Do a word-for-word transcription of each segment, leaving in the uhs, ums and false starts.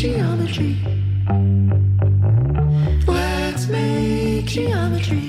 geometry. Let's make geometry.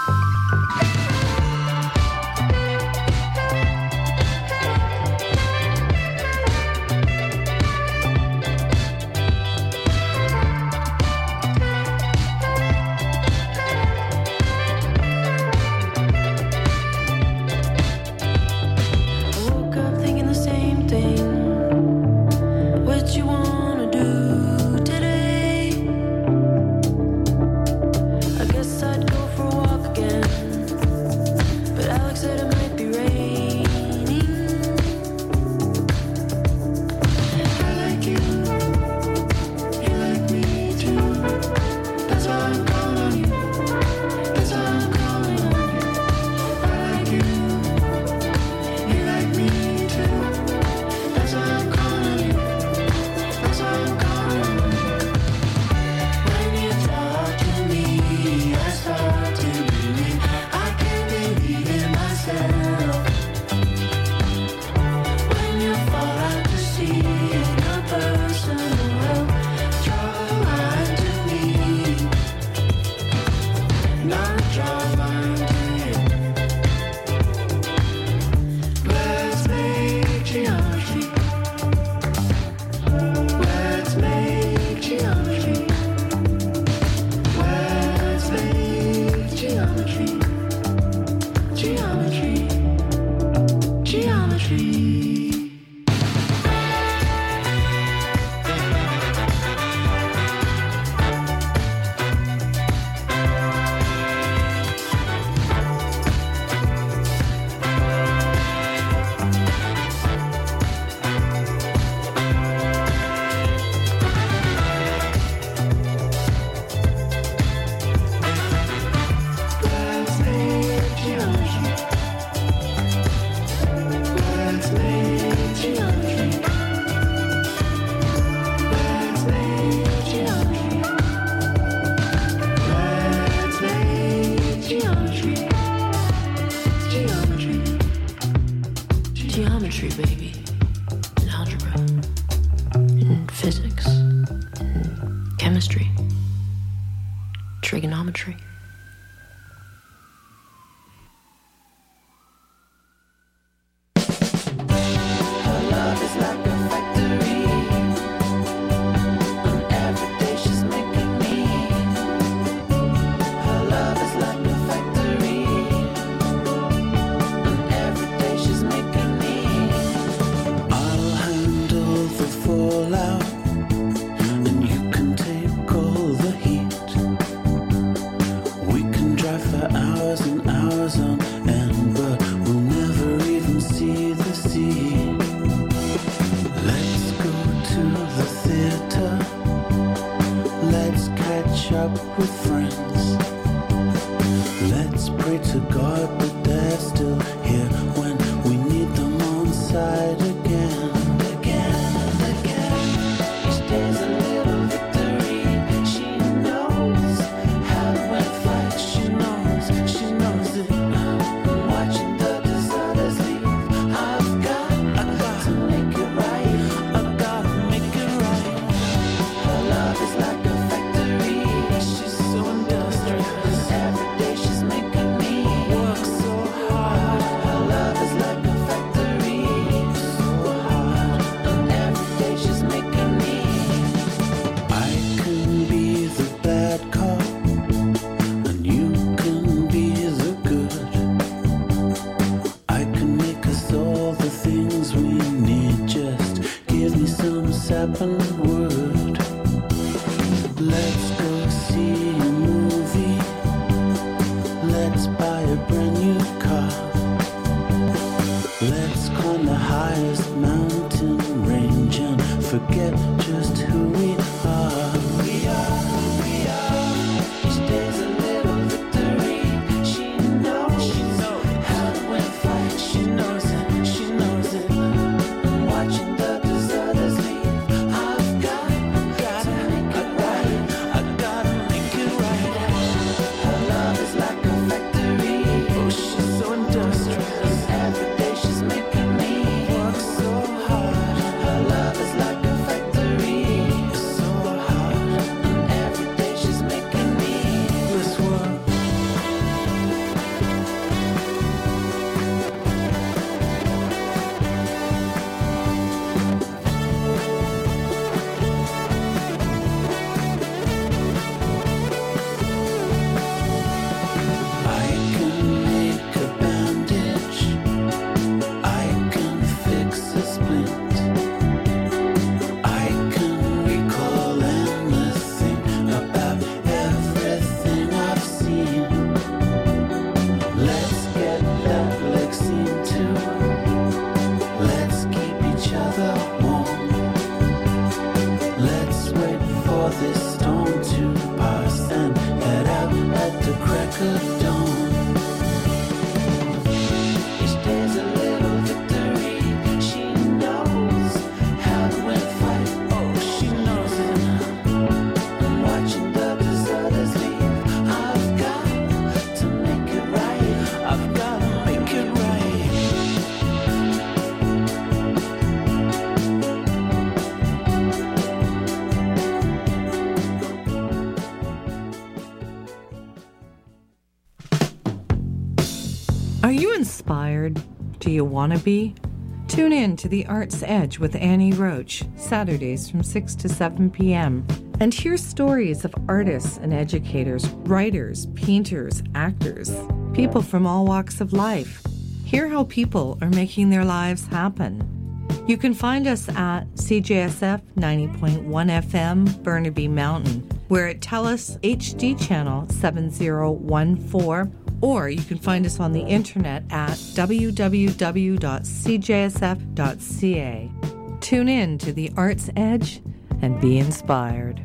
Trigonometry. I've this storm to pass and head out at the crack of dawn. Each day's a little victory. She knows how to win a fight. Oh, she knows it. I'm watching the others leave. I've got to make it right. I've got to make it right. Are you inspired? Do you want to be? Tune in to The Arts Edge with Annie Roach, Saturdays from six to seven p.m. and hear stories of artists and educators, writers, painters, actors, people from all walks of life. Hear how people are making their lives happen. You can find us at C J S F ninety point one F M, Burnaby Mountain. We're at TELUS H D channel seven zero one four, or you can find us on the internet at w w w dot c j s f dot c a. Tune in to The Arts Edge and be inspired.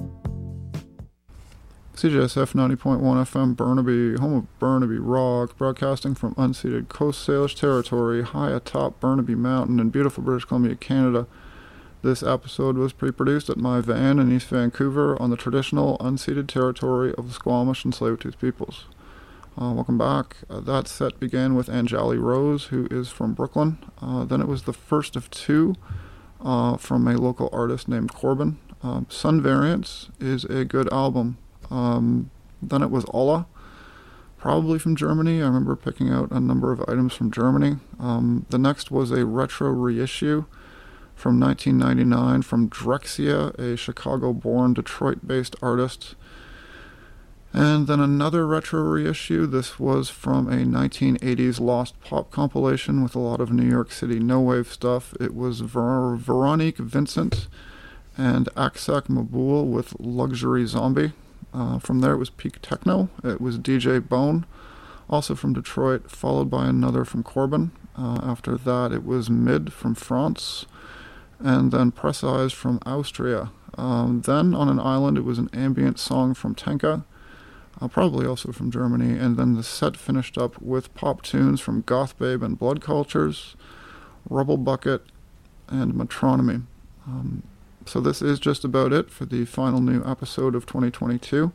C J S F ninety point one F M Burnaby, home of Burnaby Rock, broadcasting from unceded Coast Salish territory high atop Burnaby Mountain in beautiful British Columbia, Canada. This episode was pre-produced at my van in East Vancouver on the traditional unceded territory of the Squamish and Tsleil-Waututh peoples. Uh, welcome back. Uh, that set began with Anjali Rose, who is from Brooklyn. Uh, then it was the first of two uh, from a local artist named Corbin. Uh, Sun Variants is a good album. Um, then it was Olla, probably from Germany. I remember picking out a number of items from Germany. Um, the next was a retro reissue from nineteen ninety-nine from Drexia, a Chicago-born, Detroit-based artist. And then another retro reissue. This was from a nineteen eighties Lost Pop compilation with a lot of New York City no-wave stuff. It was Ver- Veronique Vincent and Aksak Maboul with Luxury Zombie. Uh, from there it was Peak Techno. It was D J Bone, also from Detroit, followed by another from Corbin. Uh, after that it was Mid from France, and then Precise from Austria. Um, then on an island it was an ambient song from Tenka, uh, probably also from Germany, and then the set finished up with pop tunes from Goth Babe and Blood Cultures, Rubble Bucket, and Metronomy. Um, So this is just about it for the final new episode of twenty twenty-two.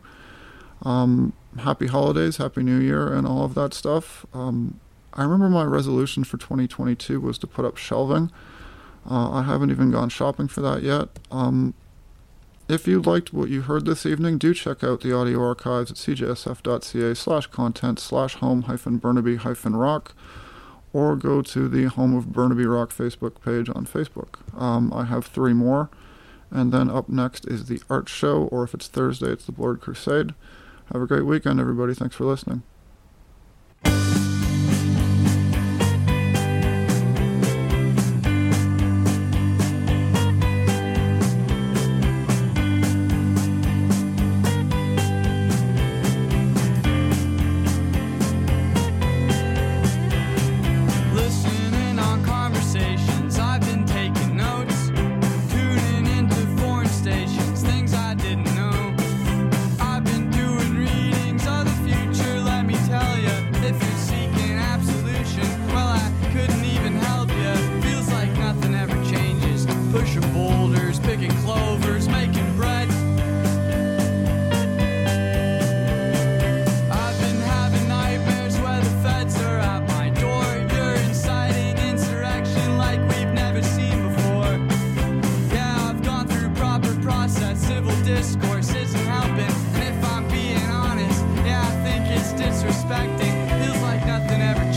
Um, happy holidays, happy new year, and all of that stuff. Um, I remember my resolution for twenty twenty-two was to put up shelving. Uh, I haven't even gone shopping for that yet. Um, if you liked what you heard this evening, do check out the audio archives at c j s f dot c a slash content slash home hyphen Burnaby hyphen rock, or go to the Home of Burnaby Rock Facebook page on Facebook. Um, I have three more. And then up next is the art show, or if it's Thursday, it's the Blurred Crusade. Have a great weekend, everybody. Thanks for listening.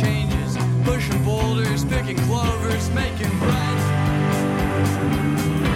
Pushing boulders, picking clovers, making bread.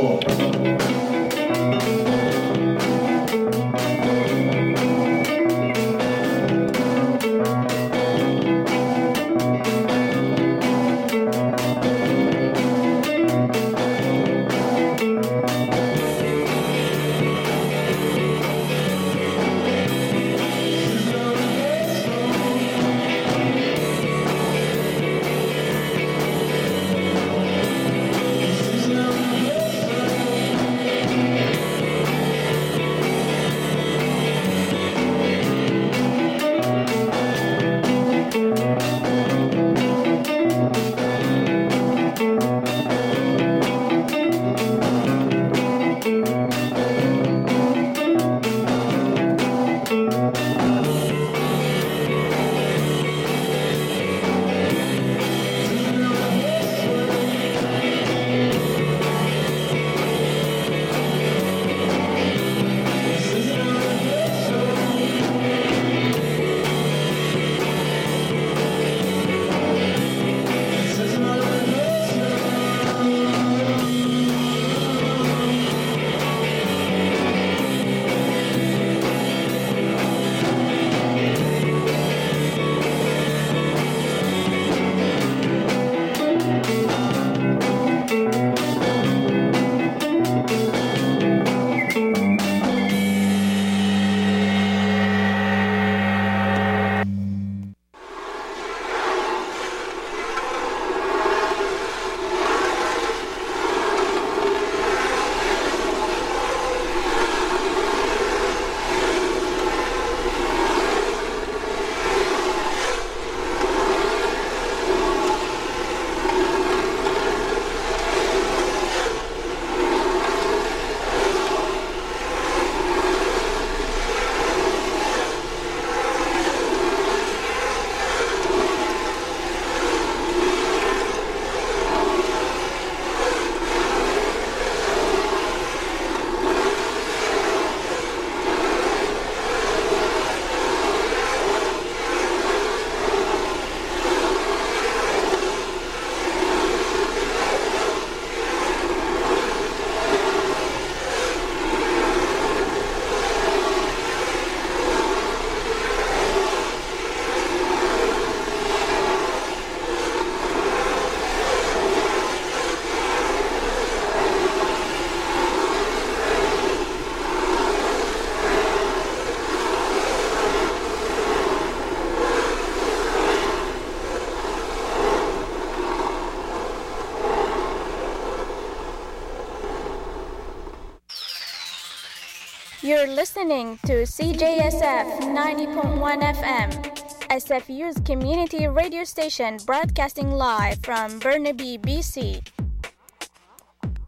You're listening to C J S F ninety point one F M, S F U's community radio station broadcasting live from Burnaby, B C.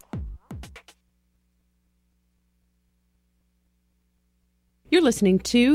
You're listening to